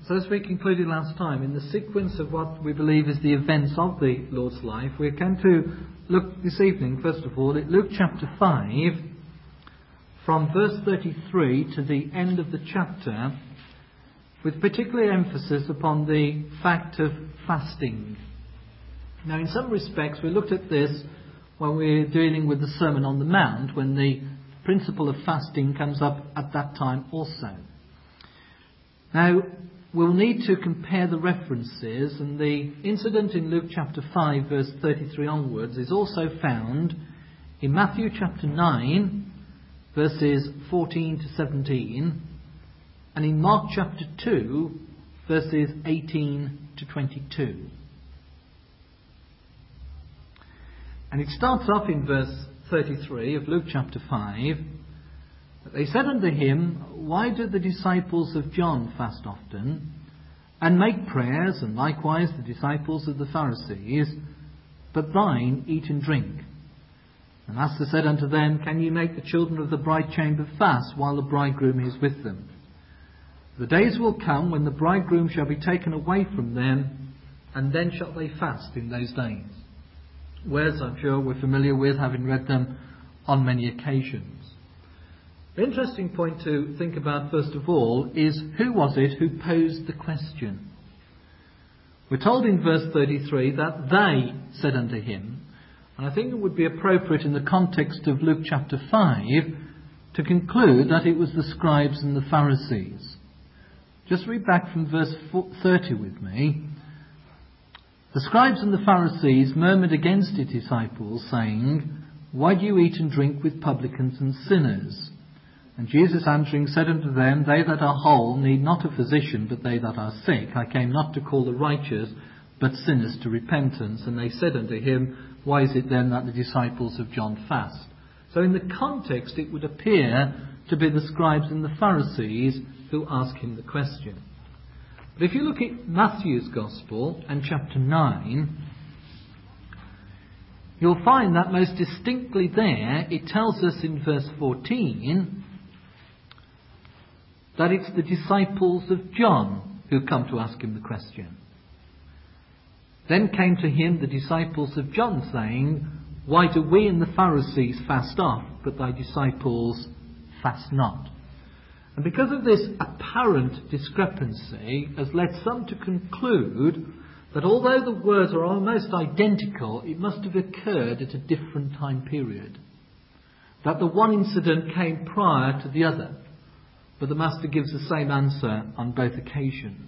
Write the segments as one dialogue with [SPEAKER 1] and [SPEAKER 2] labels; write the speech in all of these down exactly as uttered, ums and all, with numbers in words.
[SPEAKER 1] So as we concluded last time, in the sequence of what we believe is the events of the Lord's life, we're going to look this evening, first of all, at Luke chapter five, from verse thirty-three to the end of the chapter, with particular emphasis upon the fact of fasting. Now, in some respects, we looked at this when we were dealing with the Sermon on the Mount, when the principle of fasting comes up at that time also. Now, we'll need to compare the references, and the incident in Luke chapter five, verse thirty-three onwards, is also found in Matthew chapter nine, verses fourteen to seventeen, and in Mark chapter two, verses eighteen to twenty-two. And it starts off in verse thirty-three of Luke chapter five. They said unto him, Why do the disciples of John fast often, and make prayers, and likewise the disciples of the Pharisees, but thine eat and drink? And Master said unto them, Can ye make the children of the bride chamber fast, while the bridegroom is with them? The days will come when the bridegroom shall be taken away from them, and then shall they fast in those days. Words I'm sure we're familiar with, having read them on many occasions. The interesting point to think about first of all is, who was it who posed the question? We're told in verse thirty-three that they said unto him, and I think it would be appropriate in the context of Luke chapter five to conclude that it was the scribes and the Pharisees. Just read back from verse thirty with me. The scribes and the Pharisees murmured against his disciples, saying, Why do you eat and drink with publicans and sinners? And Jesus answering said unto them, They that are whole need not a physician, but they that are sick. I came not to call the righteous, but sinners to repentance. And they said unto him, Why is it then that the disciples of John fast? So in the context it would appear to be the scribes and the Pharisees who ask him the question. But if you look at Matthew's Gospel and chapter nine, you'll find that most distinctly there it tells us in verse fourteen that it's the disciples of John who come to ask him the question. Then came to him the disciples of John, saying, Why do we and the Pharisees fast oft, but thy disciples fast not? And because of this apparent discrepancy has led some to conclude that although the words are almost identical, it must have occurred at a different time period. That the one incident came prior to the other. But the Master gives the same answer on both occasions.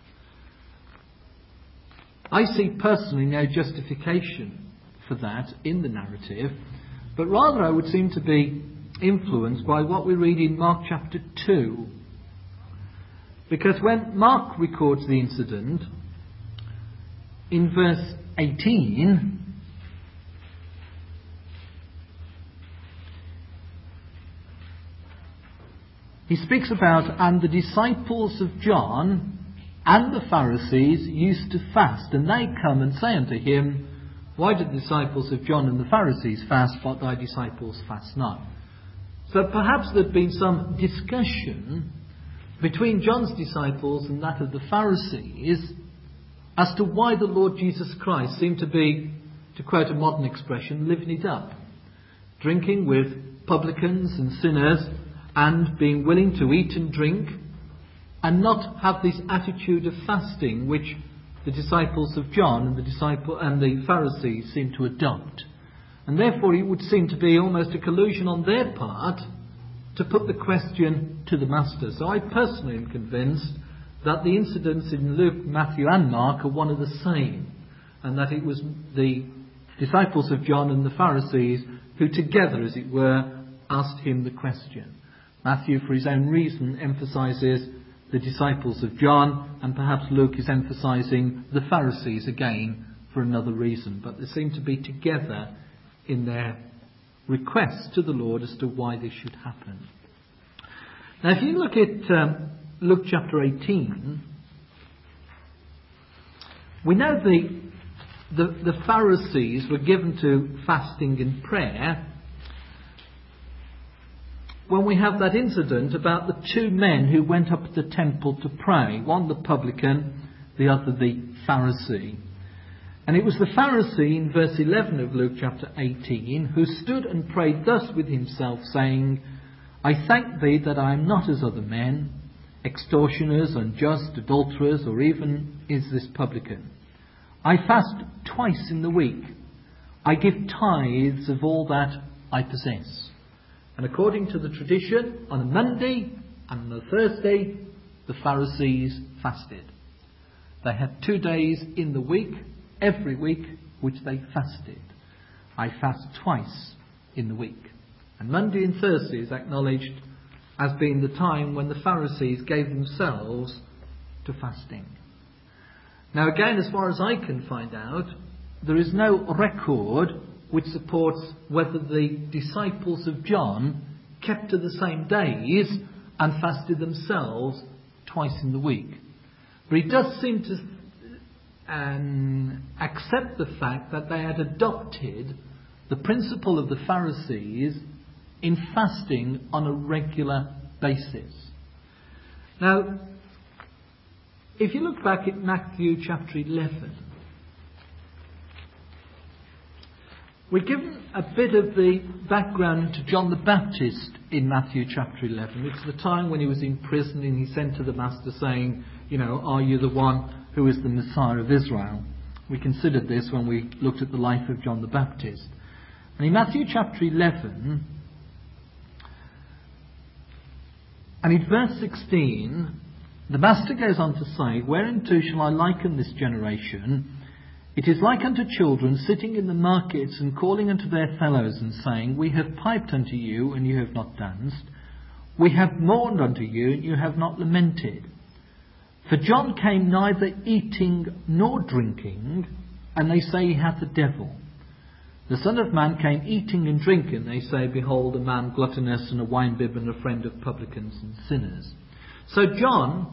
[SPEAKER 1] I see personally no justification for that in the narrative, but rather I would seem to be influenced by what we read in Mark chapter two. Because when Mark records the incident, in verse eighteen, he speaks about, and the disciples of John and the Pharisees used to fast, and they come and say unto him, Why do the disciples of John and the Pharisees fast, but thy disciples fast not? So perhaps there'd been some discussion between John's disciples and that of the Pharisees as to why the Lord Jesus Christ seemed to be, to quote a modern expression, living it up. Drinking with publicans and sinners, and being willing to eat and drink, and not have this attitude of fasting which the disciples of John and the disciple and the Pharisees seem to adopt. And therefore it would seem to be almost a collusion on their part to put the question to the Master. So I personally am convinced that the incidents in Luke, Matthew and Mark are one of the same, and that it was the disciples of John and the Pharisees who together, as it were, asked him the question. Matthew, for his own reason, emphasises the disciples of John, and perhaps Luke is emphasising the Pharisees again for another reason. But they seem to be together in their request to the Lord as to why this should happen. Now, if you look at um, Luke chapter eighteen, we know the, the the Pharisees were given to fasting and prayer when we have that incident about the two men who went up to the temple to pray, one the publican, the other the Pharisee. And it was the Pharisee in verse eleven of Luke chapter eighteen who stood and prayed thus with himself, saying, I thank thee that I am not as other men, extortioners, unjust, adulterers, or even is this publican. I fast twice in the week. I give tithes of all that I possess. And according to the tradition, on a Monday and on a Thursday, the Pharisees fasted. They had two days in the week, every week, which they fasted. I fast twice in the week. And Monday and Thursday is acknowledged as being the time when the Pharisees gave themselves to fasting. Now again, as far as I can find out, there is no record which supports whether the disciples of John kept to the same days and fasted themselves twice in the week. But he does seem to um, accept the fact that they had adopted the principle of the Pharisees in fasting on a regular basis. Now, if you look back at Matthew chapter eleven, we're given a bit of the background to John the Baptist in Matthew chapter eleven. It's the time when he was in prison and he sent to the Master saying, you know, are you the one who is the Messiah of Israel? We considered this when we looked at the life of John the Baptist. And in Matthew chapter eleven, and in verse sixteen, the Master goes on to say, whereunto shall I liken this generation? It is like unto children sitting in the markets and calling unto their fellows and saying, we have piped unto you, and you have not danced. We have mourned unto you, and you have not lamented. For John came neither eating nor drinking, and they say he hath the devil. The Son of Man came eating and drinking. They say, behold, a man gluttonous and a winebibber and a friend of publicans and sinners. So John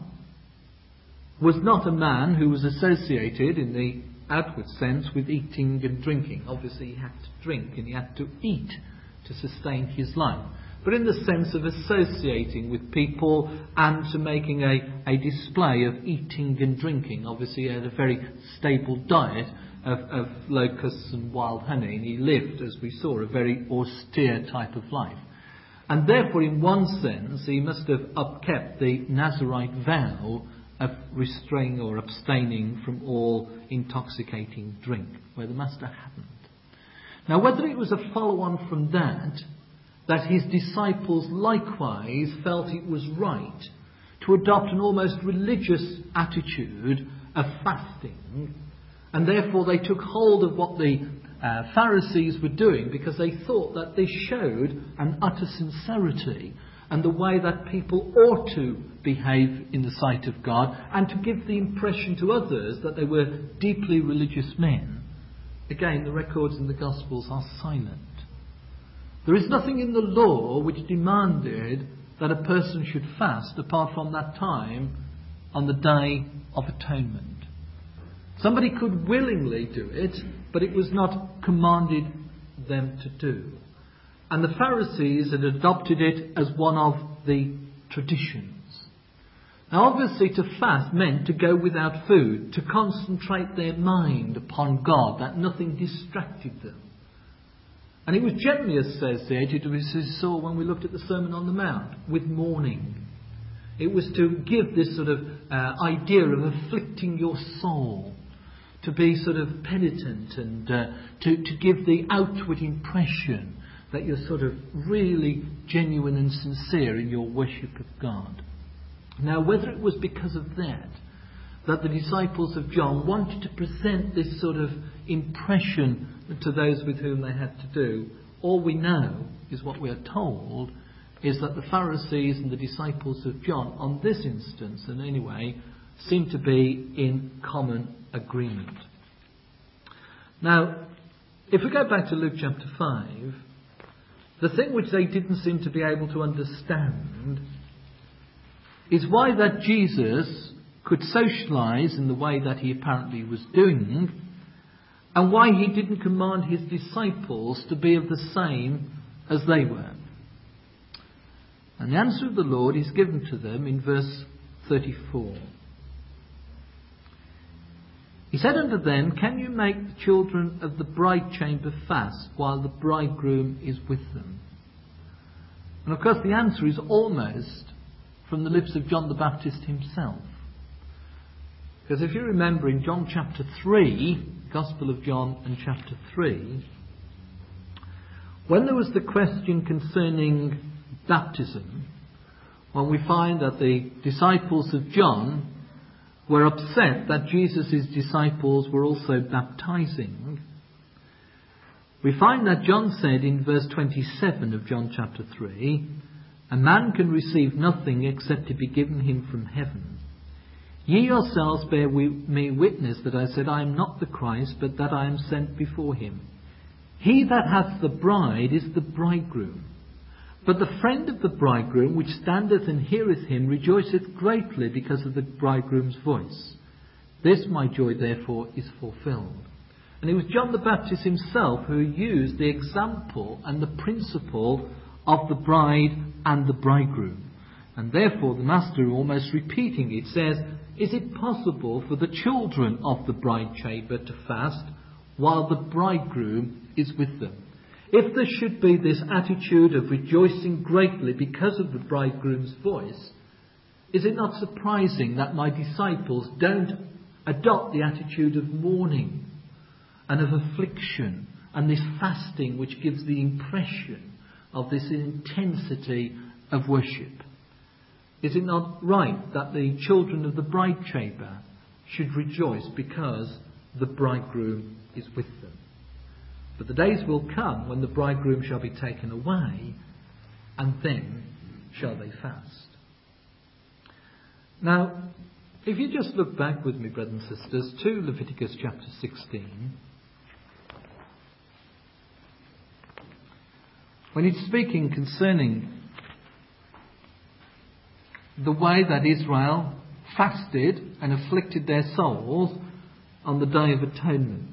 [SPEAKER 1] was not a man who was associated in the outward sense with eating and drinking. Obviously he had to drink and he had to eat to sustain his life. But in the sense of associating with people and to making a, a display of eating and drinking. Obviously he had a very stable diet of, of locusts and wild honey, and he lived, as we saw, a very austere type of life. And therefore, in one sense, he must have upkept the Nazarite vow of restraining or abstaining from all intoxicating drink, where the Master hadn't. Now, whether it was a follow-on from that, that his disciples likewise felt it was right to adopt an almost religious attitude of fasting, and therefore they took hold of what the uh, Pharisees were doing, because they thought that this showed an utter sincerity and the way that people ought to behave in the sight of God, and to give the impression to others that they were deeply religious men. Again, the records in the Gospels are silent. There is nothing in the law which demanded that a person should fast apart from that time on the Day of Atonement. Somebody could willingly do it, but it was not commanded them to do. And the Pharisees had adopted it as one of the traditions. Now obviously to fast meant to go without food, to concentrate their mind upon God, that nothing distracted them. And it was generally associated, as we saw when we looked at the Sermon on the Mount, with mourning. It was to give this sort of uh, idea of afflicting your soul, to be sort of penitent and uh, to, to give the outward impression that you're sort of really genuine and sincere in your worship of God. Now, whether it was because of that, that the disciples of John wanted to present this sort of impression to those with whom they had to do, all we know is what we are told is that the Pharisees and the disciples of John, on this instance and anyway, seem to be in common agreement. Now, if we go back to Luke chapter five, the thing which they didn't seem to be able to understand is why that Jesus could socialise in the way that he apparently was doing, and why he didn't command his disciples to be of the same as they were. And the answer of the Lord is given to them in verse thirty-four. He said unto them, Can you make the children of the bride chamber fast while the bridegroom is with them? And of course the answer is almost from the lips of John the Baptist himself. Because if you remember in John chapter three, Gospel of John and chapter three, when there was the question concerning baptism, when we find that the disciples of John were upset that Jesus' disciples were also baptizing, we find that John said in verse twenty-seven of John chapter three, A man can receive nothing except it be given him from heaven. Ye yourselves bear me witness that I said, I am not the Christ, but that I am sent before him. He that hath the bride is the bridegroom. But the friend of the bridegroom, which standeth and heareth him, rejoiceth greatly because of the bridegroom's voice. This my joy, therefore, is fulfilled. And it was John the Baptist himself who used the example and the principle of the bride and the bridegroom. And therefore the Master, almost repeating it, says, Is it possible for the children of the bride chamber to fast while the bridegroom is with them? If there should be this attitude of rejoicing greatly because of the bridegroom's voice, is it not surprising that my disciples don't adopt the attitude of mourning and of affliction and this fasting which gives the impression of this intensity of worship? Is it not right that the children of the bride chamber should rejoice because the bridegroom is with them? But the days will come when the bridegroom shall be taken away, and then shall they fast. Now, if you just look back with me, brothers and sisters, to Leviticus chapter sixteen, when it's speaking concerning the way that Israel fasted and afflicted their souls on the Day of Atonement.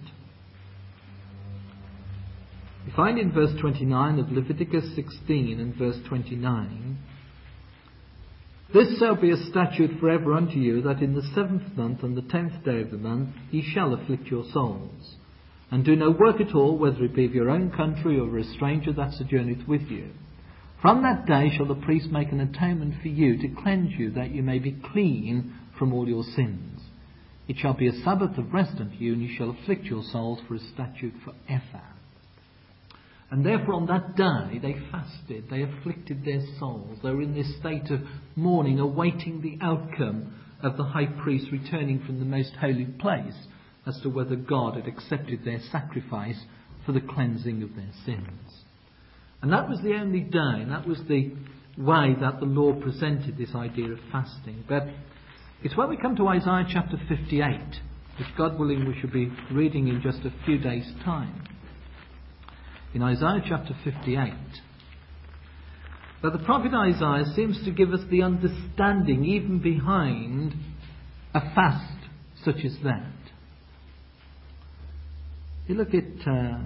[SPEAKER 1] We find in verse twenty-nine of Leviticus sixteen and verse twenty-nine, This shall be a statute forever unto you, that in the seventh month and the tenth day of the month ye shall afflict your souls, and do no work at all, whether it be of your own country or of a stranger that sojourneth with you. From that day shall the priest make an atonement for you, to cleanse you, that you may be clean from all your sins. It shall be a Sabbath of rest unto you, and you shall afflict your souls for a statute forever. And therefore on that day they fasted, they afflicted their souls. They were in this state of mourning, awaiting the outcome of the high priest returning from the most holy place as to whether God had accepted their sacrifice for the cleansing of their sins. And that was the only day, and that was the way that the Lord presented this idea of fasting. But it's when we come to Isaiah chapter fifty-eight, which God willing we shall be reading in just a few days' time. In Isaiah chapter fifty-eight, that the prophet Isaiah seems to give us the understanding even behind a fast such as that. You look at uh,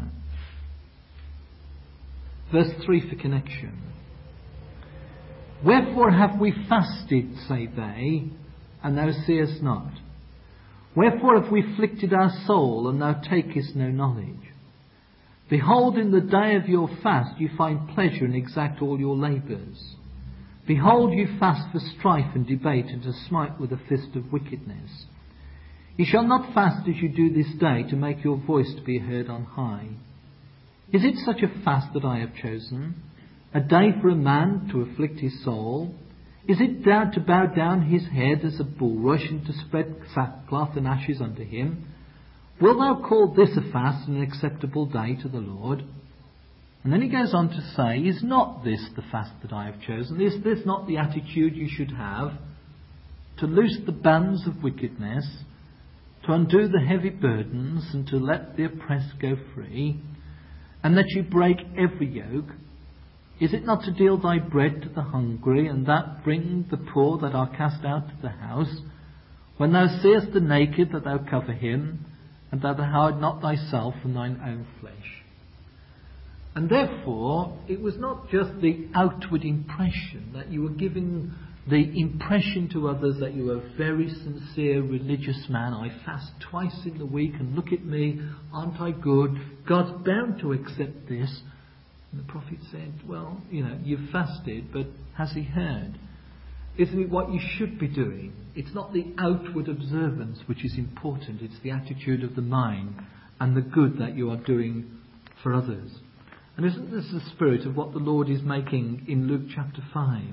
[SPEAKER 1] verse three for connection. Wherefore have we fasted, say they, and thou seest not? Wherefore have we afflicted our soul, and thou takest no knowledge? Behold, in the day of your fast you find pleasure and exact all your labours. Behold, you fast for strife and debate, and to smite with a fist of wickedness. Ye shall not fast as you do this day, to make your voice to be heard on high. Is it such a fast that I have chosen? A day for a man to afflict his soul? Is it down to bow down his head as a bulrush, and to spread sackcloth and ashes unto him? Wilt thou call this a fast and an acceptable day to the Lord? And then he goes on to say, Is not this the fast that I have chosen? Is this not the attitude you should have? To loose the bands of wickedness, to undo the heavy burdens, and to let the oppressed go free, and that you break every yoke? Is it not to deal thy bread to the hungry, and that bring the poor that are cast out to the house? When thou seest the naked, that thou cover him, and that thou hide not thyself from thine own flesh. And therefore, it was not just the outward impression that you were giving the impression to others that you are a very sincere religious man. I fast twice in the week and look at me, aren't I good? God's bound to accept this. And the prophet said, well, you know, you've fasted, but has he heard? Isn't it what you should be doing? It's not the outward observance which is important. It's the attitude of the mind and the good that you are doing for others. And isn't this the spirit of what the Lord is making in Luke chapter five?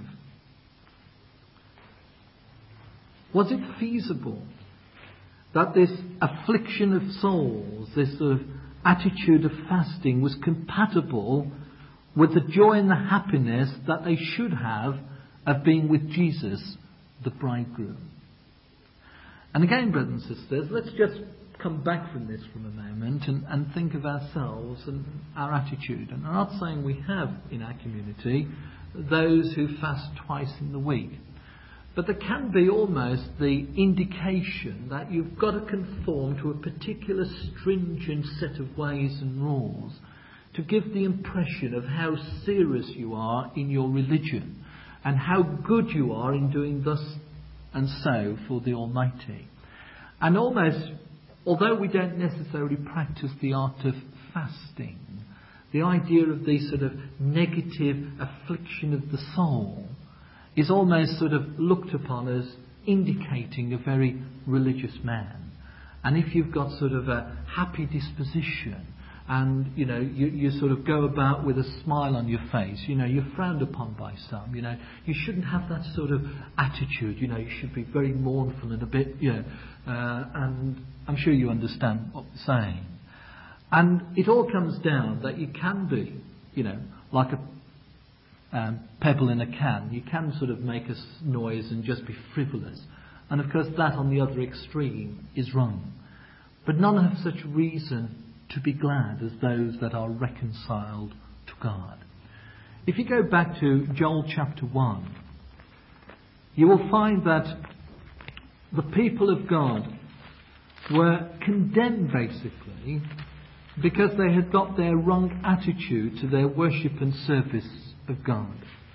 [SPEAKER 1] Was it feasible that this affliction of souls, this sort of attitude of fasting, was compatible with the joy and the happiness that they should have of being with Jesus, the bridegroom? And again, brothers and sisters, let's just come back from this for a moment and, and think of ourselves and our attitude. And I'm not saying we have in our community those who fast twice in the week. But there can be almost the indication that you've got to conform to a particular stringent set of ways and rules to give the impression of how serious you are in your religion and how good you are in doing thus and so for the Almighty. And almost, although we don't necessarily practice the art of fasting, the idea of the sort of negative affliction of the soul is almost sort of looked upon as indicating a very religious man. And if you've got sort of a happy disposition and, you know, you, you sort of go about with a smile on your face, you know, you're frowned upon by some, you know, you shouldn't have that sort of attitude, you know, you should be very mournful and a bit, you know, uh, and I'm sure you understand what we're saying. And it all comes down that you can be, you know, like a Um, pebble in a can. You can sort of make a noise and just be frivolous. And of course that on the other extreme is wrong. But none have such reason to be glad as those that are reconciled to God. If you go back to Joel chapter one, you will find that the people of God were condemned basically because they had got their wrong attitude to their worship and service of God.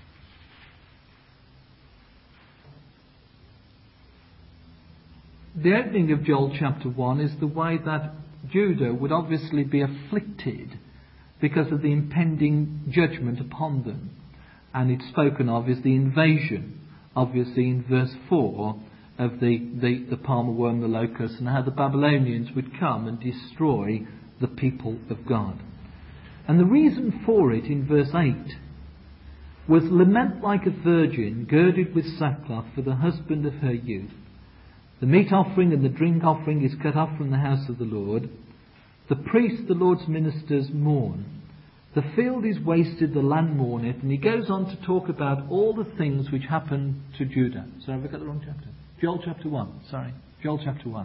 [SPEAKER 1] The opening of Joel chapter one is the way that Judah would obviously be afflicted because of the impending judgment upon them. And it's spoken of as the invasion, obviously in verse four, of the, the, the palmer worm, the locust, and how the Babylonians would come and destroy the people of God. And the reason for it in verse eight was lament like a virgin girded with sackcloth for the husband of her youth. The meat offering and the drink offering is cut off from the house of the Lord. The priests, the Lord's ministers, mourn. The field is wasted, the land mourneth. And he goes on to talk about all the things which happened to Judah. Sorry, have I got the wrong chapter? Joel chapter one. Sorry, Joel chapter one.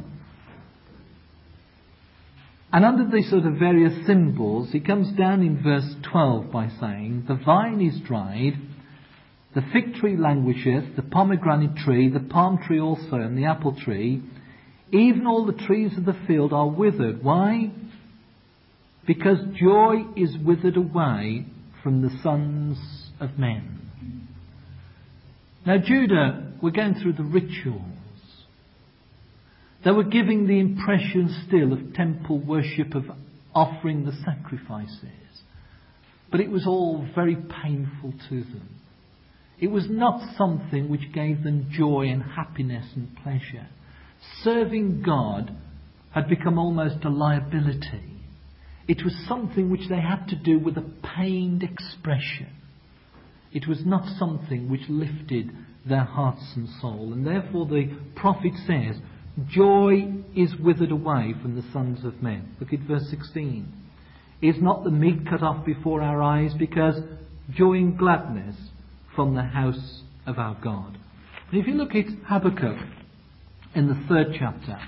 [SPEAKER 1] And under these sort of various symbols, he comes down in verse twelve by saying, the vine is dried, the fig tree languisheth, the pomegranate tree, the palm tree also, and the apple tree, even all the trees of the field are withered. Why? Because joy is withered away from the sons of men. Now Judah were going through the rituals. They were giving the impression still of temple worship, of offering the sacrifices. But it was all very painful to them. It was not something which gave them joy and happiness and pleasure. Serving God had become almost a liability. It was something which they had to do with a pained expression. It was not something which lifted their hearts and soul. And therefore the prophet says, joy is withered away from the sons of men. Look at verse sixteen. Is not the meat cut off before our eyes? Because joy and gladness from the house of our God. And if you look at Habakkuk in the third chapter,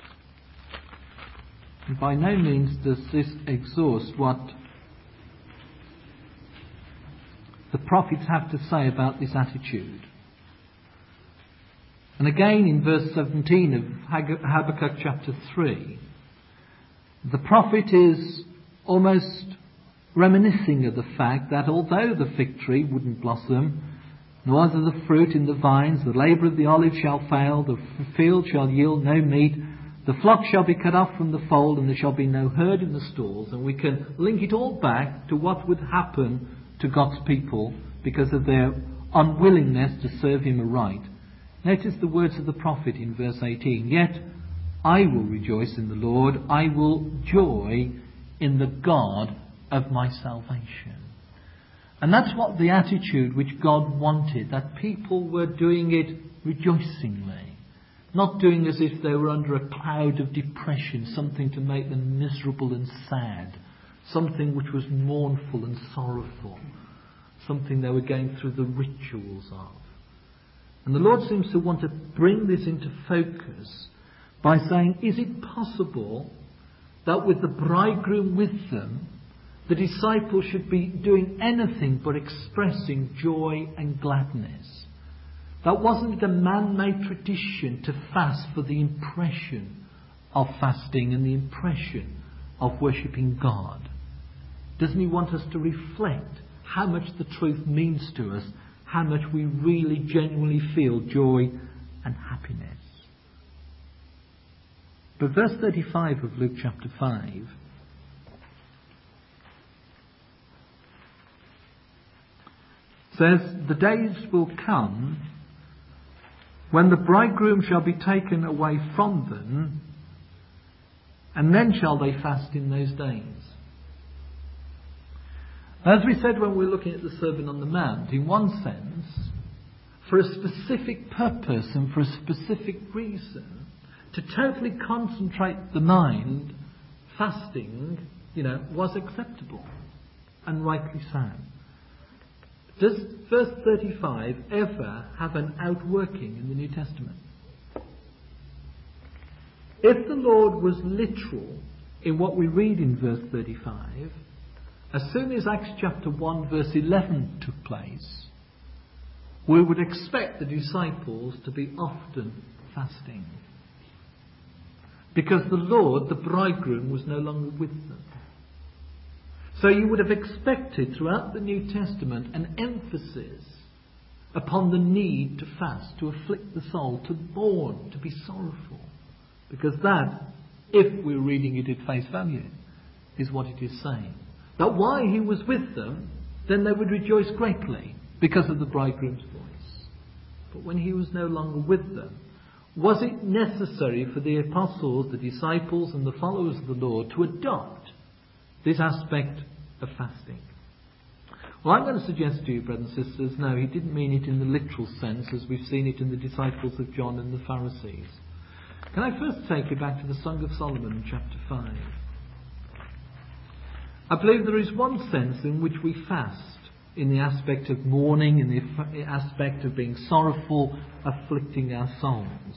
[SPEAKER 1] and by no means does this exhaust what the prophets have to say about this attitude. And again in verse seventeen of Habakkuk chapter three, the prophet is almost reminiscing of the fact that although the fig tree wouldn't blossom, nor is the fruit in the vines, the labour of the olive shall fail, the field shall yield no meat, the flock shall be cut off from the fold, and there shall be no herd in the stalls. And we can link it all back to what would happen to God's people because of their unwillingness to serve him aright. Notice the words of the prophet in verse eighteen. Yet I will rejoice in the Lord, I will joy in the God of my salvation. And that's what the attitude which God wanted, that people were doing it rejoicingly. Not doing as if they were under a cloud of depression, something to make them miserable and sad, something which was mournful and sorrowful, something they were going through the rituals of. And the Lord seems to want to bring this into focus by saying, is it possible that with the bridegroom with them, the disciples should be doing anything but expressing joy and gladness? That wasn't a man-made tradition to fast for the impression of fasting and the impression of worshipping God. Doesn't he want us to reflect how much the truth means to us, how much we really genuinely feel joy and happiness? But verse thirty-five of Luke chapter five says, the days will come when the bridegroom shall be taken away from them, and then shall they fast in those days. As we said when we were looking at the Sermon on the Mount, in one sense, for a specific purpose and for a specific reason, to totally concentrate the mind, fasting, you know, was acceptable and rightly so. Does verse thirty-five ever have an outworking in the New Testament? If the Lord was literal in what we read in verse thirty-five, as soon as Acts chapter one verse eleven took place, we would expect the disciples to be often fasting. Because the Lord, the bridegroom, was no longer with them. So you would have expected throughout the New Testament an emphasis upon the need to fast, to afflict the soul, to mourn, to be sorrowful. Because that, if we're reading it at face value, is what it is saying. That while he was with them, then they would rejoice greatly because of the bridegroom's voice. But when he was no longer with them, was it necessary for the apostles, the disciples and the followers of the Lord to adopt this aspect of fasting? Well, I'm going to suggest to you, brothers and sisters, no, he didn't mean it in the literal sense as we've seen it in the disciples of John and the Pharisees. Can I first take you back to the Song of Solomon, chapter five? I believe there is one sense in which we fast in the aspect of mourning, in the aspect of being sorrowful, afflicting our souls.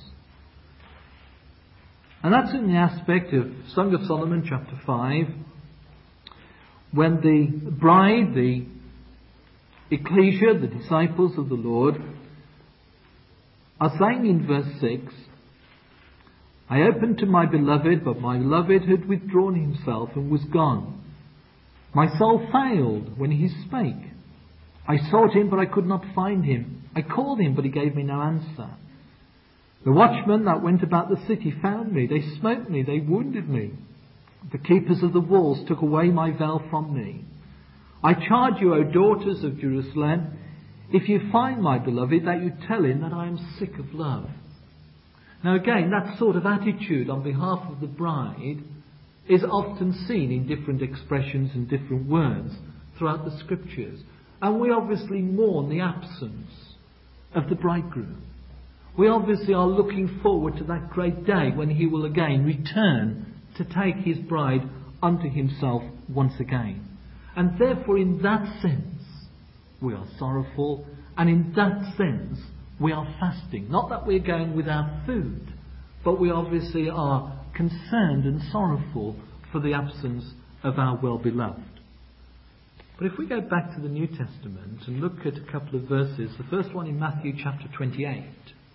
[SPEAKER 1] And that's in the aspect of Song of Solomon, chapter five, when the bride, the ecclesia, the disciples of the Lord, are saying in verse six, I opened to my beloved, but my beloved had withdrawn himself and was gone. My soul failed when he spake. I sought him, but I could not find him. I called him, but he gave me no answer. The watchmen that went about the city found me. They smote me, they wounded me. The keepers of the walls took away my veil from me. I charge you, O daughters of Jerusalem, if you find my beloved, that you tell him that I am sick of love. Now again, that sort of attitude on behalf of the bride is often seen in different expressions and different words throughout the scriptures. And we obviously mourn the absence of the bridegroom. We obviously are looking forward to that great day when he will again return to take his bride unto himself once again. And therefore, in that sense, we are sorrowful, and in that sense, we are fasting. Not that we're going without food, but we obviously are concerned and sorrowful for the absence of our well-beloved. But if we go back to the New Testament and look at a couple of verses, the first one in Matthew chapter twenty-eight,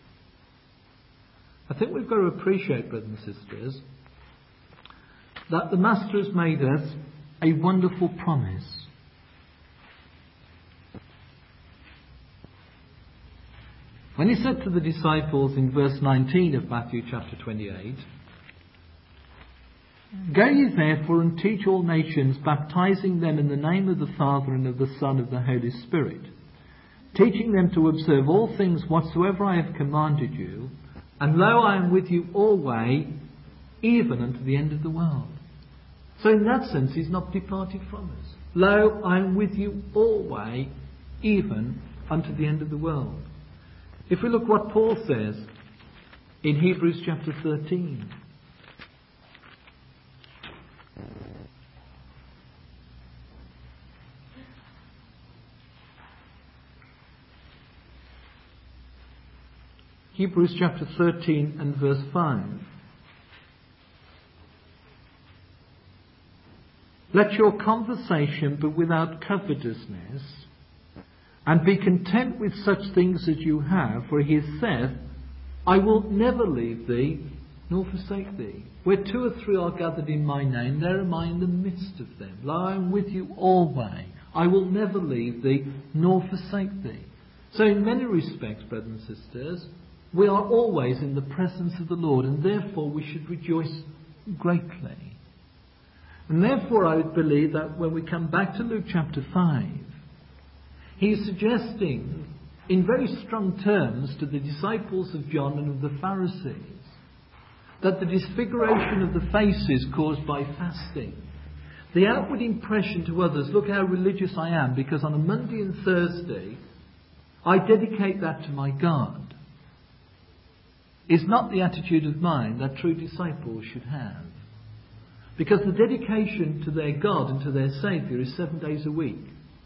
[SPEAKER 1] I think we've got to appreciate, brothers and sisters, that the Master has made us a wonderful promise. When he said to the disciples in verse nineteen of Matthew chapter twenty-eight, "Go ye therefore and teach all nations, baptizing them in the name of the Father and of the Son and of the Holy Spirit, teaching them to observe all things whatsoever I have commanded you, and lo, I am with you always, even unto the end of the world." So in that sense, he's not departed from us. Lo, I am with you always, even unto the end of the world. If we look what Paul says in Hebrews chapter thirteen. Hebrews chapter thirteen and verse five. "Let your conversation be without covetousness, and be content with such things as you have, for he has said, I will never leave thee nor forsake thee. Where two or three are gathered in my name, there am I in the midst of them. Lo, I am with you always. I will never leave thee nor forsake thee." So in many respects, brothers and sisters, we are always in the presence of the Lord, and therefore we should rejoice greatly. And therefore I would believe that when we come back to Luke chapter five, he is suggesting in very strong terms to the disciples of John and of the Pharisees that the disfiguration of the faces caused by fasting, the outward impression to others, look how religious I am because on a Monday and Thursday I dedicate that to my God, is not the attitude of mind that true disciples should have. Because the dedication to their God and to their Saviour is seven days a week.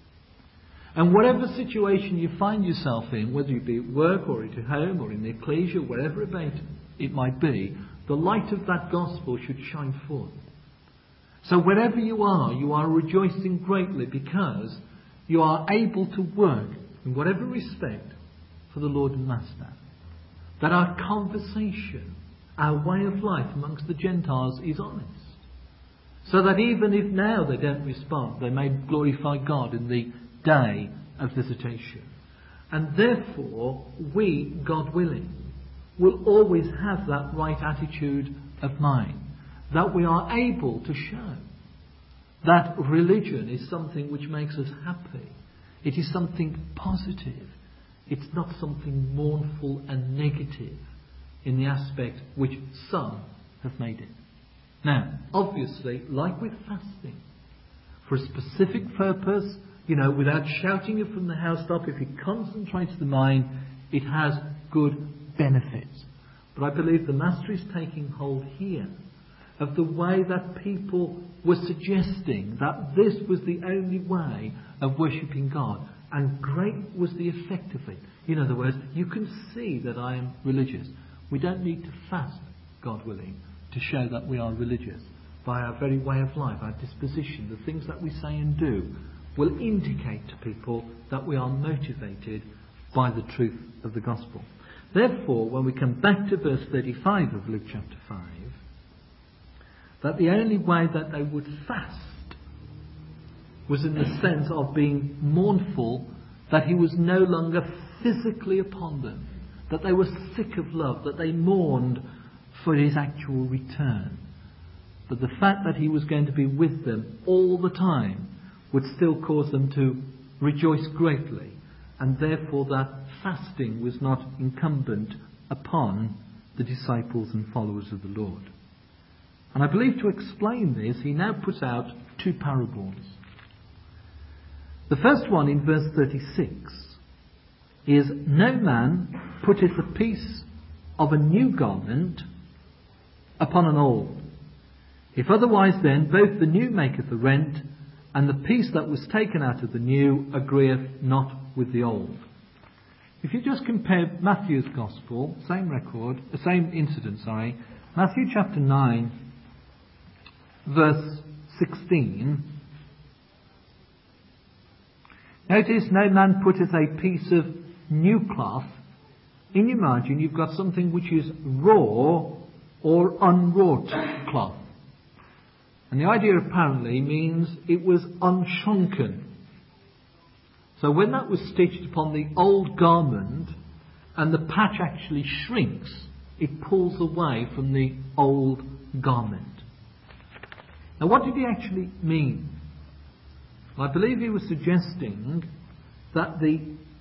[SPEAKER 1] And whatever situation you find yourself in, whether you be at work or at home or in the ecclesia, wherever it might be, the light of that gospel should shine forth. So wherever you are, you are rejoicing greatly because you are able to work in whatever respect for the Lord and Master. That our conversation, our way of life amongst the Gentiles is honest. So that even if now they don't respond, they may glorify God in the day of visitation. And therefore, we, God willing, will always have that right attitude of mind. That we are able to show that religion is something which makes us happy. It is something positive. It's not something mournful and negative in the aspect which some have made it. Now, obviously, like with fasting, for a specific purpose, you know, without shouting it from the housetop, if it concentrates the mind, it has good benefits. But I believe the Master is taking hold here of the way that people were suggesting that this was the only way of worshipping God. And great was the effect of it. In other words, you can see that I am religious. We don't need to fast, God willing, to show that we are religious. By our very way of life, our disposition, the things that we say and do, will indicate to people that we are motivated by the truth of the gospel. Therefore, when we come back to verse thirty-five of Luke chapter five, that the only way that they would fast was in the sense of being mournful, that he was no longer physically upon them, that they were sick of love, that they mourned for his actual return. But the fact that he was going to be with them all the time would still cause them to rejoice greatly, and therefore that fasting was not incumbent upon the disciples and followers of the Lord. And I believe to explain this, he now puts out two parables. The first one in verse thirty-six is, "No man putteth a piece of a new garment upon an old. If otherwise then, both the new maketh the rent, and the piece that was taken out of the new agreeth not with the old." If you just compare Matthew's Gospel, same record, the same incident, sorry, Matthew chapter nine, verse sixteen. Notice, "No man putteth a piece of new cloth." In your margin, you've got something which is raw or unwrought cloth. And the idea apparently means it was unshrunken. So when that was stitched upon the old garment and the patch actually shrinks, it pulls away from the old garment. Now what did he actually mean? I believe he was suggesting that the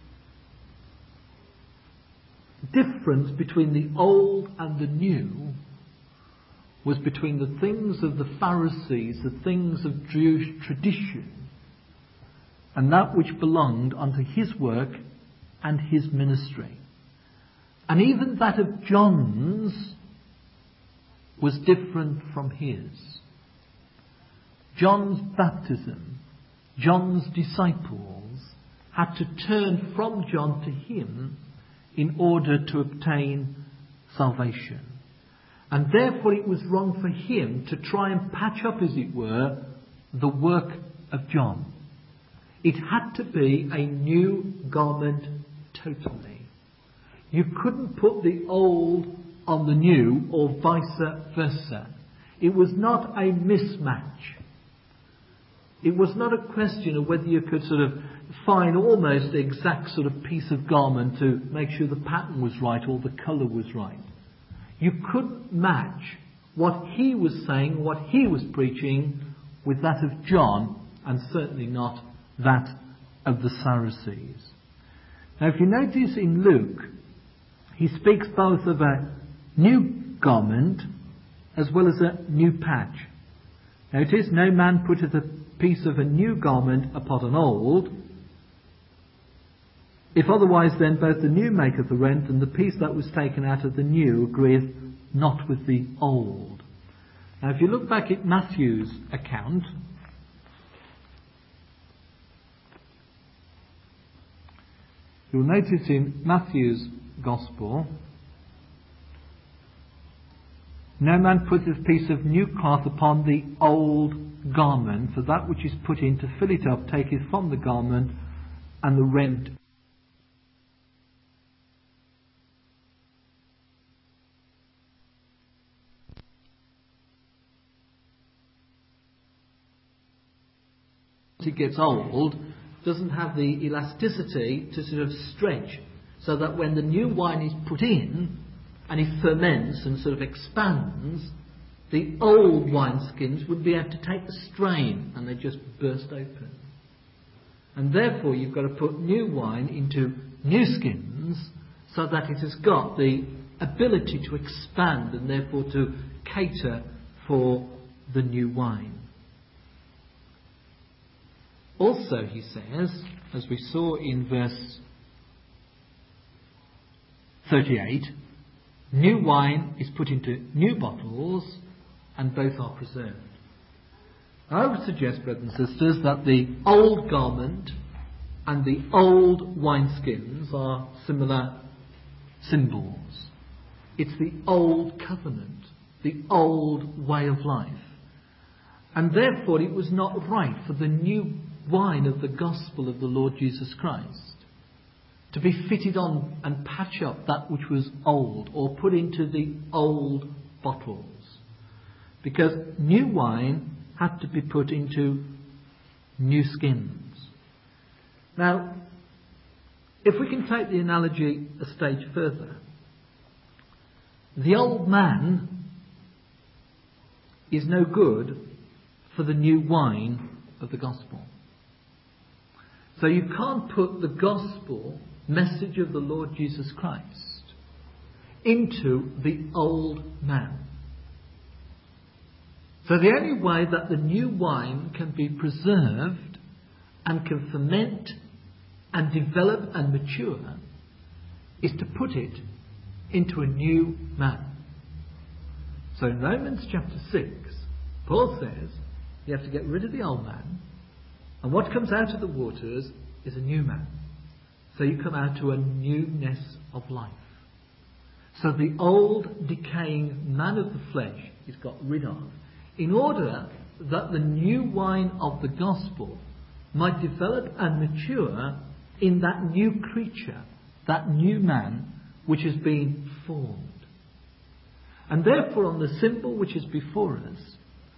[SPEAKER 1] difference between the old and the new was between the things of the Pharisees, the things of Jewish tradition, and that which belonged unto his work and his ministry. And even that of John's was different from his. John's baptism, John's disciples had to turn from John to him in order to obtain salvation. And therefore it was wrong for him to try and patch up, as it were, the work of John. It had to be a new garment totally. You couldn't put the old on the new or vice versa. It was not a mismatch. It was not a question of whether you could sort of find almost the exact sort of piece of garment to make sure the pattern was right or the colour was right. You couldn't match what he was saying, what he was preaching, with that of John, and certainly not that of the Pharisees. Now if you notice in Luke, he speaks both of a new garment as well as a new patch. Notice, no man putteth a piece of a new garment upon an old. If otherwise, then both the new maketh the rent, and the piece that was taken out of the new agreeth not with the old. Now if you look back at Matthew's account, you'll notice in Matthew's Gospel, no man putteth a piece of new cloth upon the old garment, for that which is put in to fill it up taketh from the garment, and the rent it gets old, doesn't have the elasticity to sort of stretch, so that when the new wine is put in and it ferments and sort of expands, the old wineskins would be able to take the strain and they just burst open. And therefore you've got to put new wine into new skins so that it has got the ability to expand and therefore to cater for the new wine. Also, he says, as we saw in verse thirty-eight, new wine is put into new bottles and both are preserved. I would suggest, brothers and sisters, that the old garment and the old wineskins are similar symbols. It's the old covenant, the old way of life. And therefore it was not right for the new wine of the gospel of the Lord Jesus Christ to be fitted on and patch up that which was old or put into the old bottles, because new wine had to be put into new skins. Now, if we can take the analogy a stage further, the old man is no good for the new wine of the gospel. So you can't put the gospel message of the Lord Jesus Christ into the old man. So the only way that the new wine can be preserved and can ferment and develop and mature is to put it into a new man. So in Romans chapter six, Paul says you have to get rid of the old man, and what comes out of the waters is a new man. So you come out to a newness of life. So the old decaying man of the flesh is got rid of, in order that the new wine of the gospel might develop and mature in that new creature, that new man which has been formed. And therefore on the symbol which is before us,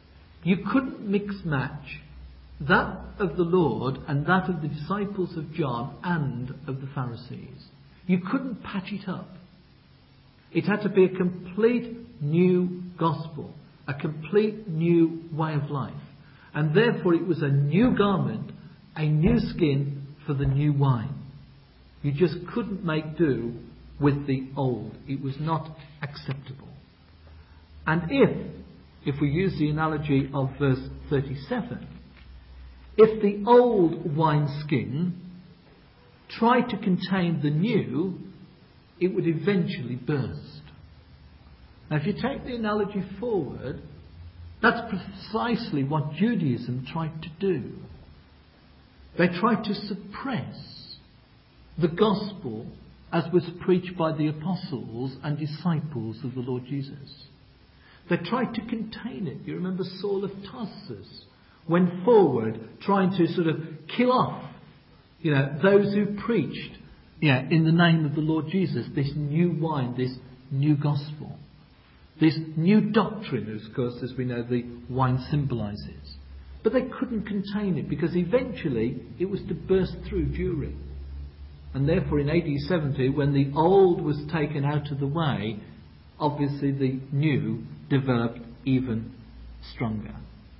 [SPEAKER 1] You couldn't mix match that of the Lord and that of the disciples of John and of the Pharisees. You couldn't patch it up. It had to be a complete new gospel, a complete new way of life. And therefore it was a new garment, a new skin for the new wine. You just couldn't make do with the old. It was not acceptable. And if, if we use the analogy of verse thirty-seven, if the old wineskin tried to contain the new, it would eventually burst. Now if you take the analogy forward, that's precisely what Judaism tried to do. They tried to suppress the gospel as was preached by the apostles and disciples of the Lord Jesus. They tried to contain it. You remember Saul of Tarsus went forward trying to sort of kill off, you know, those who preached, yeah, in the name of the Lord Jesus, this new wine, this new gospel, this new doctrine, of course, as we know the wine symbolises. But they couldn't contain it because eventually it was to burst through during. And therefore in A D seventy, when the old was taken out of the way, obviously the new developed even stronger.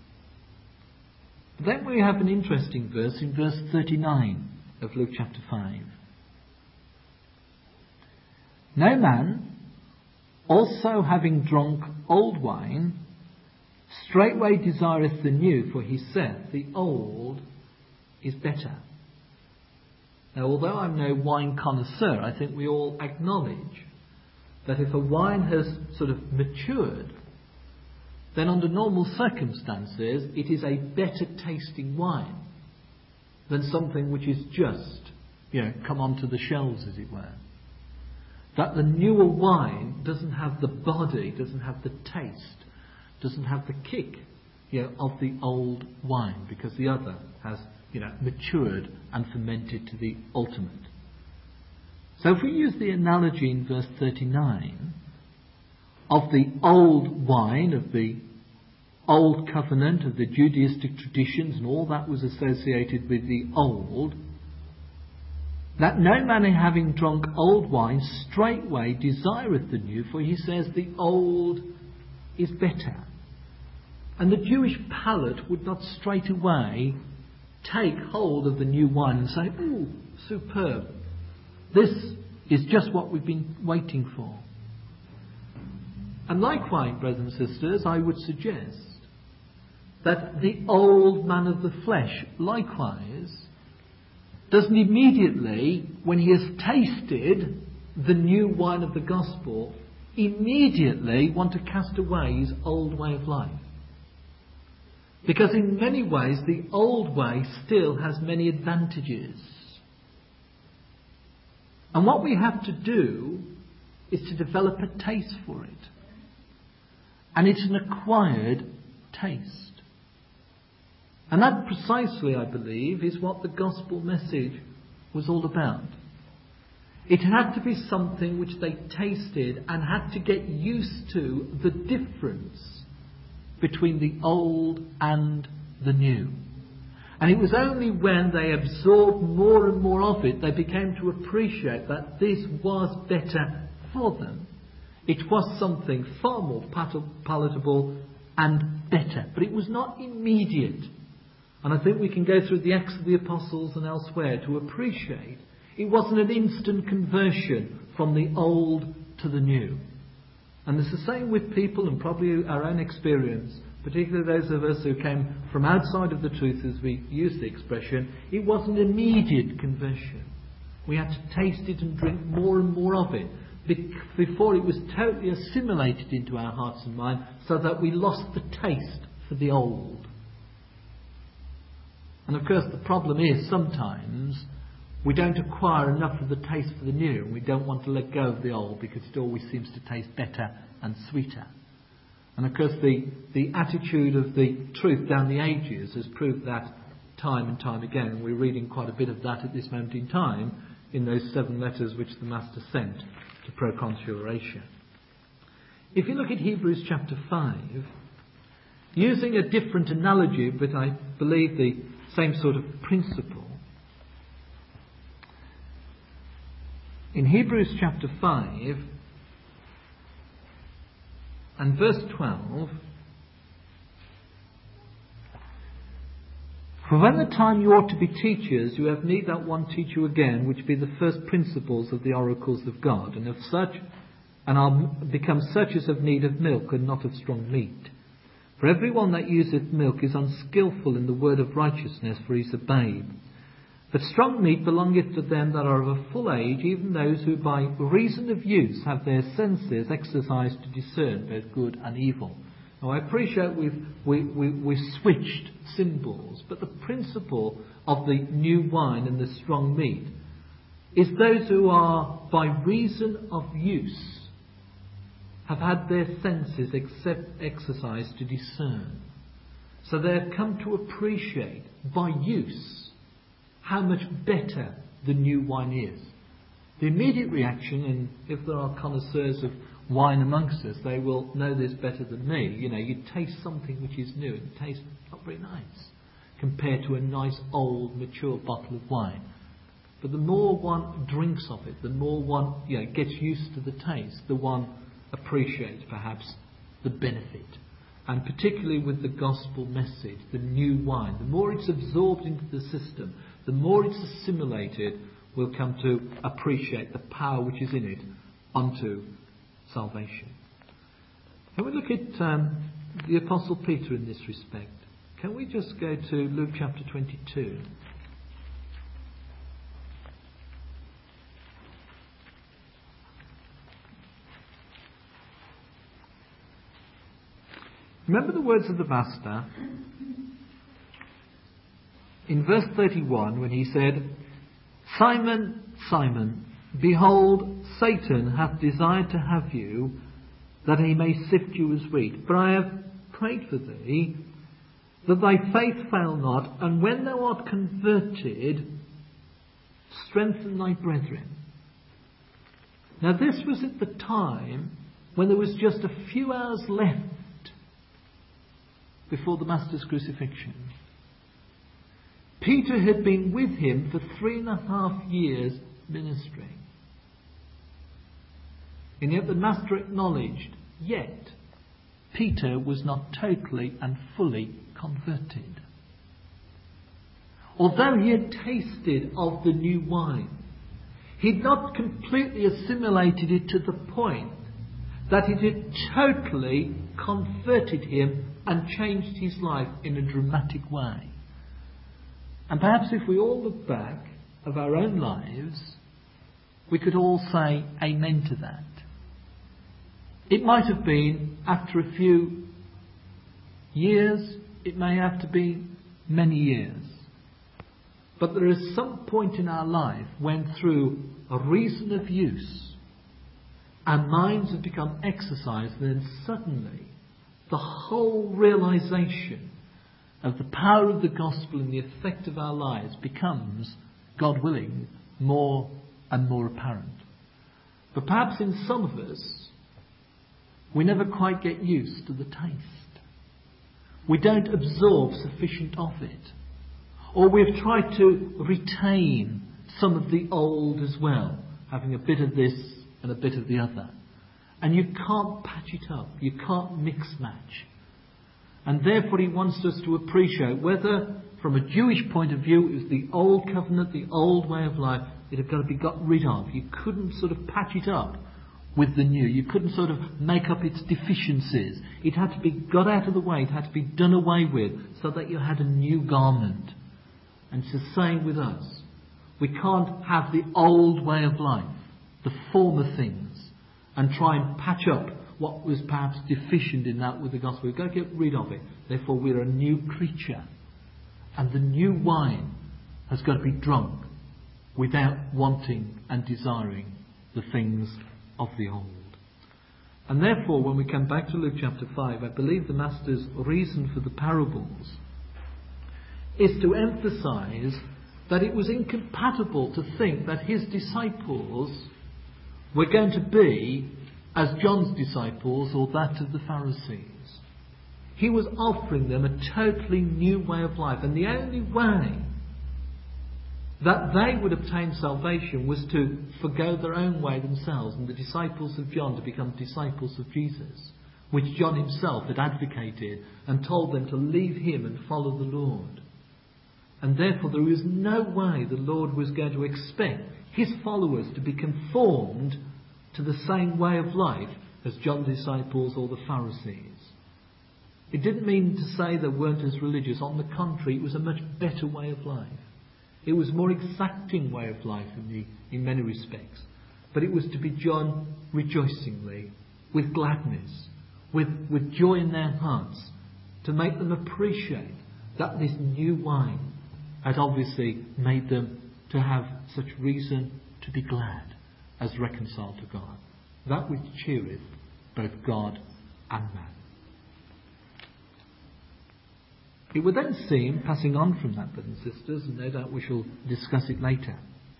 [SPEAKER 1] Then we have an interesting verse in verse thirty-nine of Luke chapter five. No man, also having drunk old wine, straightway desireth the new, for he saith, the old is better. Now, although I'm no wine connoisseur, I think we all acknowledge that if a wine has sort of matured, then under normal circumstances it is a better tasting wine than something which is just, you know, come onto the shelves, as it were. That the newer wine doesn't have the body, doesn't have the taste, doesn't have the kick, you know, of the old wine, because the other has, you know, matured and fermented to the ultimate. So if we use the analogy in verse thirty-nine of the old wine, of the old covenant, of the Judaistic traditions and all that was associated with the old, that no man having drunk old wine straightway desireth the new, for he says the old is better. And the Jewish palate would not straight away take hold of the new wine and say, ooh, superb. This is just what we've been waiting for. And likewise, brothers and sisters, I would suggest that the old man of the flesh, likewise, doesn't immediately, when he has tasted the new wine of the gospel, immediately want to cast away his old way of life. Because in many ways, the old way still has many advantages. And what we have to do is to develop a taste for it. And it's an acquired taste. And that precisely, I believe, is what the gospel message was all about. It had to be something which they tasted and had to get used to the difference between the old and the new. And it was only when they absorbed more and more of it, they began to appreciate that this was better for them. It was something far more palatable and better. But it was not immediate. And I think we can go through the Acts of the Apostles and elsewhere to appreciate it wasn't an instant conversion from the old to the new. And it's the same with people, and probably our own experience, particularly those of us who came from outside of the truth, as we use the expression. It wasn't an immediate conversion. We had to taste it and drink more and more of it before it was totally assimilated into our hearts and mind, so that we lost the taste for the old. And of course the problem is sometimes we don't acquire enough of the taste for the new, and we don't want to let go of the old because it always seems to taste better and sweeter. And of course the, the attitude of the truth down the ages has proved that time and time again. And we're reading quite a bit of that at this moment in time in those seven letters which the Master sent to Proconsul Horatio. If you look at Hebrews chapter five, using a different analogy, but I believe the same sort of principle. In Hebrews chapter five and verse twelve, for when the time you ought to be teachers, you have need that one teach you again, which be the first principles of the oracles of God, and of such, and are become such as have need of milk, and not of strong meat. For every one that useth milk is unskilful in the word of righteousness, for he is a babe. But strong meat belongeth to them that are of a full age, even those who by reason of use have their senses exercised to discern both good and evil. Now I appreciate we've we, we, we've switched symbols, but the principle of the new wine and the strong meat is those who are by reason of use have had their senses except exercised to discern. So they have come to appreciate by use how much better the new wine is. The immediate reaction, and if there are connoisseurs of wine amongst us, they will know this better than me. You know, you taste something which is new and it tastes not very nice compared to a nice old mature bottle of wine. But the more one drinks of it, the more one you know, gets used to the taste, the one appreciates perhaps the benefit. And particularly with the gospel message, the new wine, the more it's absorbed into the system, the more it's assimilated, we'll come to appreciate the power which is in it unto salvation. Can we look at um, the Apostle Peter in this respect? Can we just go to Luke chapter twenty-two? Remember the words of the Master in verse thirty-one when he said, Simon, Simon, behold, Satan hath desired to have you, that he may sift you as wheat. But I have prayed for thee, that thy faith fail not, and when thou art converted, strengthen thy brethren. Now this was at the time when there was just a few hours left before the Master's crucifixion. Peter had been with him for three and a half years ministering. And yet the Master acknowledged, yet Peter was not totally and fully converted. Although he had tasted of the new wine, he'd not completely assimilated it to the point that it had totally converted him and changed his life in a dramatic way. And perhaps if we all look back of our own lives, we could all say amen to that. It might have been after a few years, it may have to be many years. But there is some point in our life when through a reason of use, our minds have become exercised, and then suddenly the whole realization of the power of the gospel and the effect of our lives becomes, God willing, more and more apparent. But perhaps in some of us, we never quite get used to the taste. We don't absorb sufficient of it. Or we've tried to retain some of the old as well, having a bit of this and a bit of the other. And you can't patch it up. You can't mix match. And therefore he wants us to appreciate whether from a Jewish point of view it was the old covenant, the old way of life, it had got to be got rid of. You couldn't sort of patch it up with the new. You couldn't sort of make up its deficiencies. It had to be got out of the way. It had to be done away with so that you had a new garment. And it's the same with us. We can't have the old way of life, the former things, and try and patch up what was perhaps deficient in that with the gospel. We've got to get rid of it. Therefore we're a new creature. And the new wine has got to be drunk without wanting and desiring the things of the old. And therefore when we come back to Luke chapter five, I believe the Master's reason for the parables is to emphasize that it was incompatible to think that his disciples were going to be as John's disciples or that of the Pharisees. He was offering them a totally new way of life. And the only way that they would obtain salvation was to forgo their own way themselves, and the disciples of John to become disciples of Jesus, which John himself had advocated and told them to leave him and follow the Lord. And therefore there was no way the Lord was going to expect his followers to be conformed to the same way of life as John's disciples or the Pharisees. It didn't mean to say they weren't as religious. On the contrary, it was a much better way of life. It was a more exacting way of life in, the, in many respects. But it was to be done rejoicingly, with gladness, with, with joy in their hearts, to make them appreciate that this new wine had obviously made them to have such reason to be glad as reconciled to God. That which cheereth both God and man. It would then seem, passing on from that, brothers and sisters, and no doubt we shall discuss it later,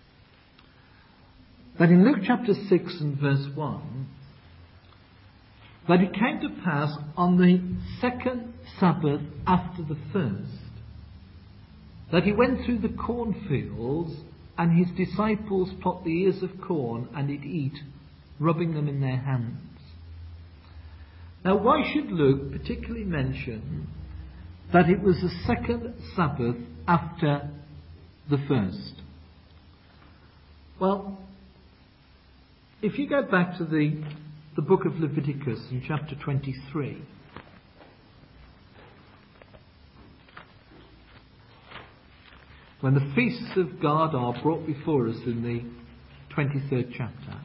[SPEAKER 1] that in Luke chapter six and verse one, that it came to pass on the second Sabbath after the first, that he went through the cornfields, and his disciples plucked the ears of corn and did eat, rubbing them in their hands. Now, why should Luke particularly mention that it was the second Sabbath after the first? Well, if you go back to the, the book of Leviticus in chapter twenty-three, when the feasts of God are brought before us in the twenty-third chapter,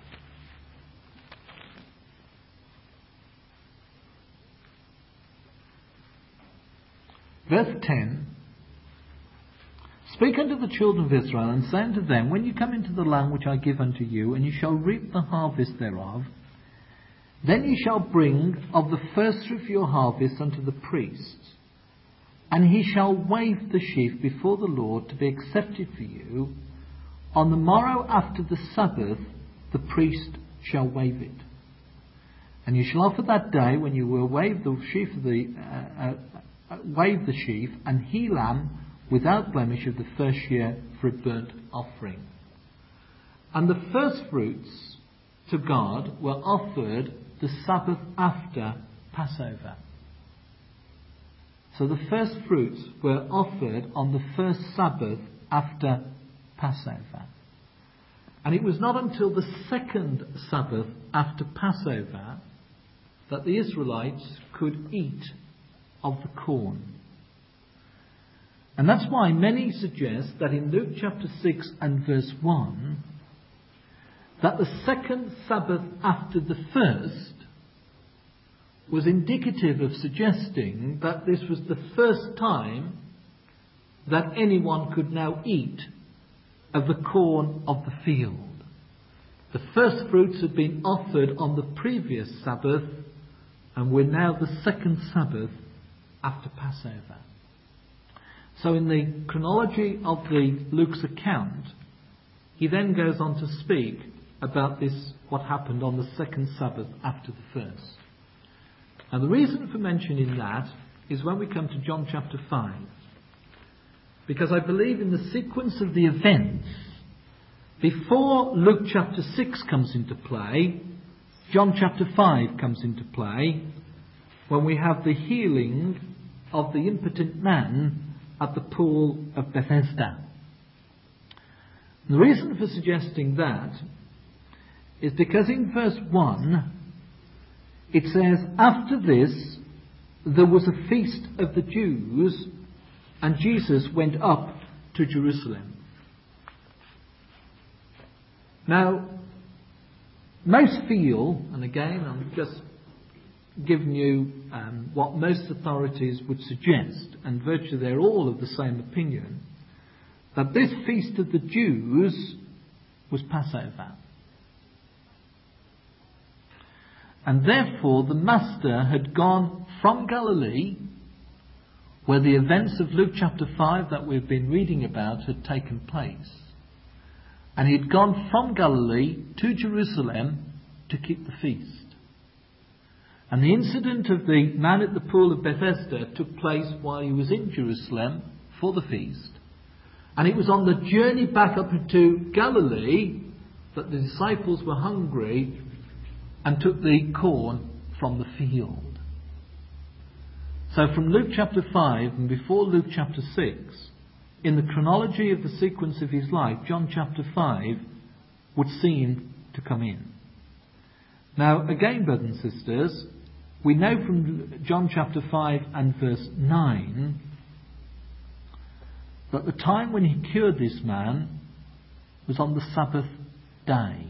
[SPEAKER 1] verse ten, speak unto the children of Israel, and say unto them, when you come into the land which I give unto you, and you shall reap the harvest thereof, then ye shall bring of the first fruit of your harvest unto the priest, and he shall wave the sheaf before the Lord to be accepted for you. On the morrow after the Sabbath, the priest shall wave it. And you shall offer that day, when you will wave the sheaf of the uh, uh, wave the sheaf, and he lamb without blemish of the first year for a burnt offering. And the first fruits to God were offered the Sabbath after Passover. So the first fruits were offered on the first Sabbath after Passover. And it was not until the second Sabbath after Passover that the Israelites could eat of the corn. And that's why many suggest that in Luke chapter six and verse one, that the second Sabbath after the first was indicative of suggesting that this was the first time that anyone could now eat of the corn of the field. The first fruits had been offered on the previous Sabbath, and were now the second Sabbath after Passover. So in the chronology of the Luke's account, he then goes on to speak about this, what happened on the second Sabbath after the first. And the reason for mentioning that is when we come to John chapter five. Because I believe in the sequence of the events, before Luke chapter six comes into play, John chapter five comes into play, when we have the healing of the impotent man at the pool of Bethesda. The reason for suggesting that is because in verse one it says, after this there was a feast of the Jews, and Jesus went up to Jerusalem. Now, most feel, and again I'm just giving you um, what most authorities would suggest, and virtually they're all of the same opinion, that this feast of the Jews was Passover. And therefore the Master had gone from Galilee, where the events of Luke chapter five that we've been reading about had taken place. And he had gone from Galilee to Jerusalem to keep the feast. And the incident of the man at the pool of Bethesda took place while he was in Jerusalem for the feast. And it was on the journey back up into Galilee that the disciples were hungry and took the corn from the field. So from Luke chapter five and before Luke chapter six, in the chronology of the sequence of his life, John chapter five would seem to come in. Now, again, brothers and sisters, we know from John chapter five and verse nine that the time when he cured this man was on the Sabbath day.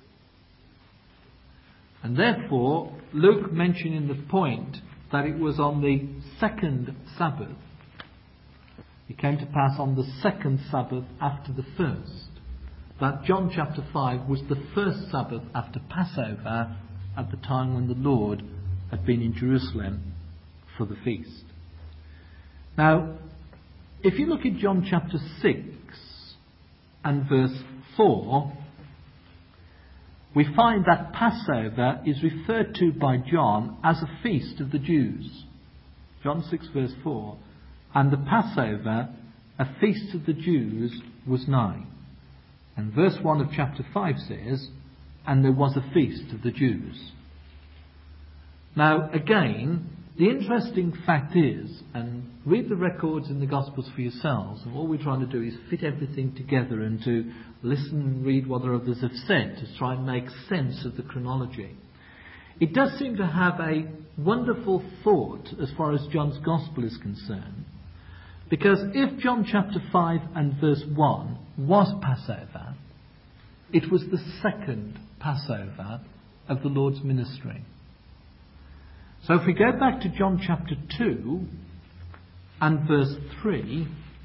[SPEAKER 1] And therefore, Luke mentioning the point that it was on the second Sabbath. It came to pass on the second Sabbath after the first. That John chapter five was the first Sabbath after Passover at the time when the Lord had been in Jerusalem for the feast. Now, if you look at John chapter six and verse four, we find that Passover is referred to by John as a feast of the Jews. John six verse four. And the Passover, a feast of the Jews, was nigh. And verse one of chapter five says, and there was a feast of the Jews. Now, again, the interesting fact is, and read the records in the Gospels for yourselves, and all we're trying to do is fit everything together and to listen and read what others have said to try and make sense of the chronology. It does seem to have a wonderful thought as far as John's Gospel is concerned, because if John chapter five and verse one was Passover, it was the second Passover of the Lord's ministry. So if we go back to John chapter two and verse three,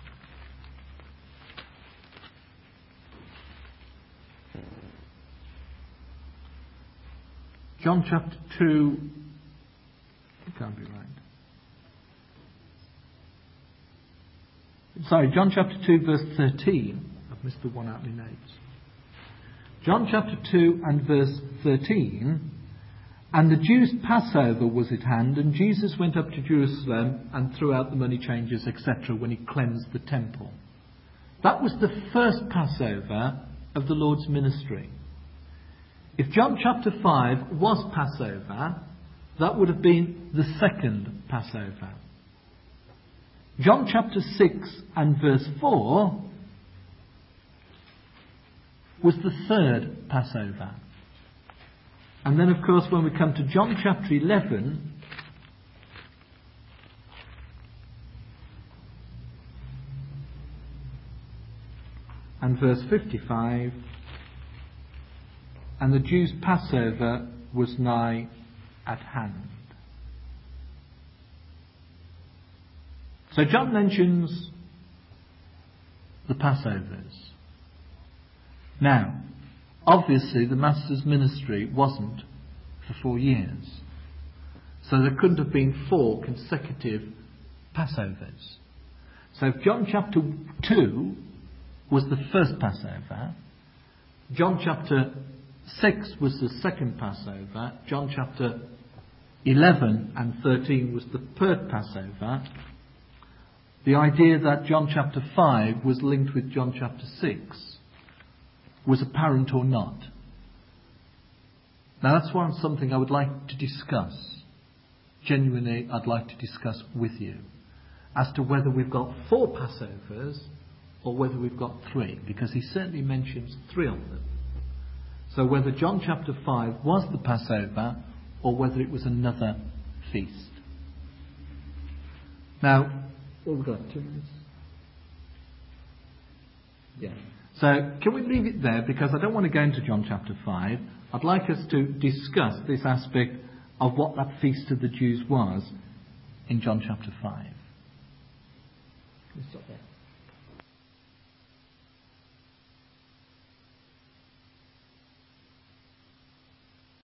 [SPEAKER 1] John chapter two, it can't be right. Sorry, John chapter two verse thirteen. I've missed the one out in my notes. John chapter two and verse thirteen. And the Jews' Passover was at hand, and Jesus went up to Jerusalem and threw out the money changers, et cetera, when he cleansed the temple. That was the first Passover of the Lord's ministry. If John chapter five was Passover, that would have been the second Passover. John chapter six and verse four was the third Passover. And then, of course, when we come to John chapter eleven, and verse fifty-five, and the Jews' Passover was nigh at hand. So John mentions the Passovers. Now, obviously, the Master's ministry wasn't for four years. So there couldn't have been four consecutive Passovers. So if John chapter two was the first Passover, John chapter six was the second Passover, John chapter eleven and thirteen was the third Passover, the idea that John chapter five was linked with John chapter six was apparent or not. Now that's one something I would like to discuss. Genuinely, I'd like to discuss with you as to whether we've got four Passovers or whether we've got three, because he certainly mentions three of them. So whether John chapter five was the Passover or whether it was another feast. Now, what have we got? Two minutes? Yeah. So, can we leave it there? Because I don't want to go into John chapter five. I'd like us to discuss this aspect of what that feast of the Jews was in John chapter five. Can we stop there?